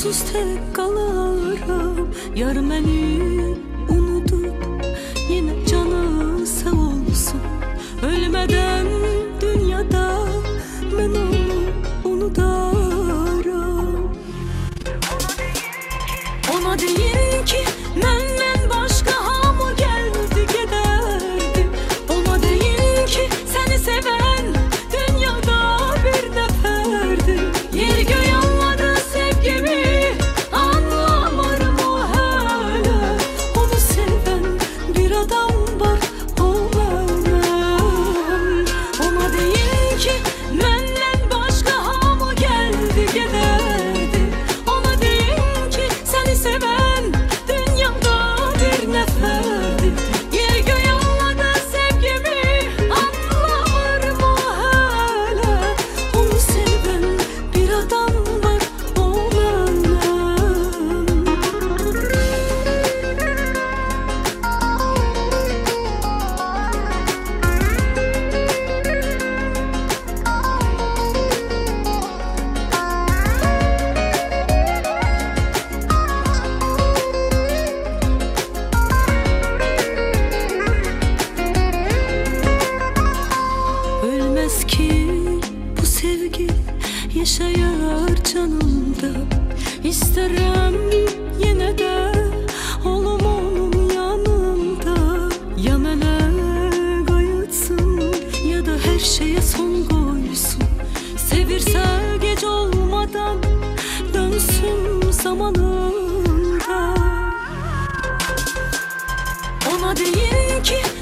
onsuz tek kalaram. Yar məni unutup yine canı sağ olsun. Ölmeden dünyada ben onu unudaram. Ona deyin ki menden başka hamı geldi giderdi. Ona deyin ki seni seven dünyada bir neferdi. Yer göğe anladı sevgimi, anlamarım o hala. Onu seven bir adam var, o benim. Ona deyin ki menden başka hamı geldi giderdi. Ona deyin ki seni seven dünyada bir neferdi. Yer göğe anladı sevgimi, anlamarım o hala. Onu seven bir adam var, o benim. Ölmez ki bu sevgi, yaşayar canımda. İsterim yine de olum onun yanımda. Ya mənə qayıtsın ya da her şeye son koysun. Sevirse gece olmadan dönsün zamanında. Ona deyin ki